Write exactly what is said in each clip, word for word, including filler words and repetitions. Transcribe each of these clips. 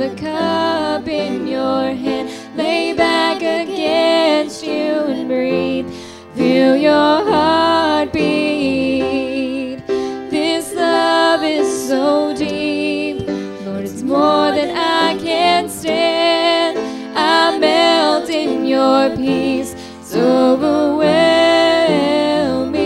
the cup in your hand. Lay back against you and breathe. Feel your heart beat. This love is so deep. Lord, it's more than I can stand. I melt in your peace. It's overwhelming.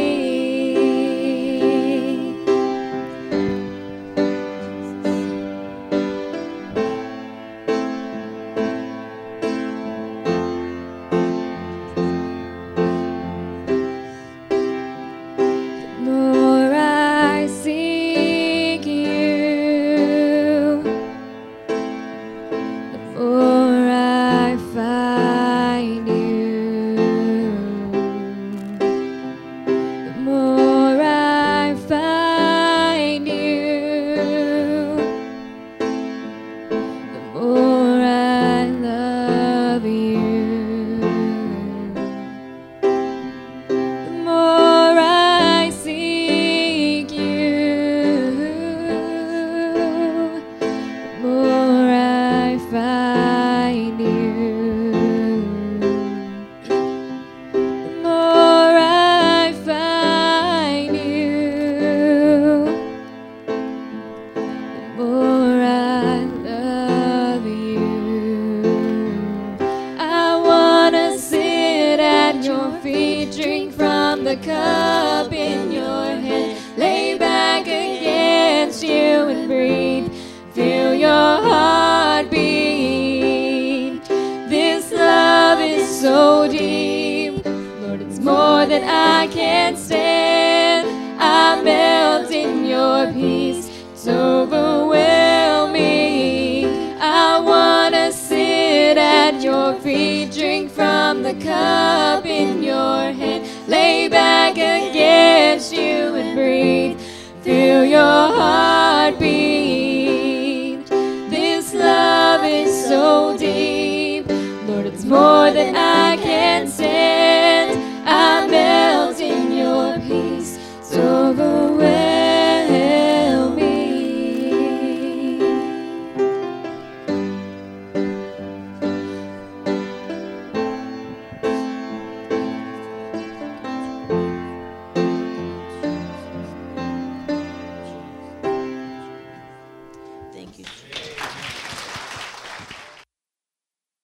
The more I seek you, the more I find you. The more I find you, the more I love you. The more I seek you, the more I find you. The more I find you, the more I love you. I wanna sit at your feet, drink from the cup in your hand. Lay back against you and breathe. Feel your heart beat. This love is so deep. Lord, it's more than I can stand. I melt in your peace. It's overwhelming. I wanna sit at your feet, drink from the cup in your hand.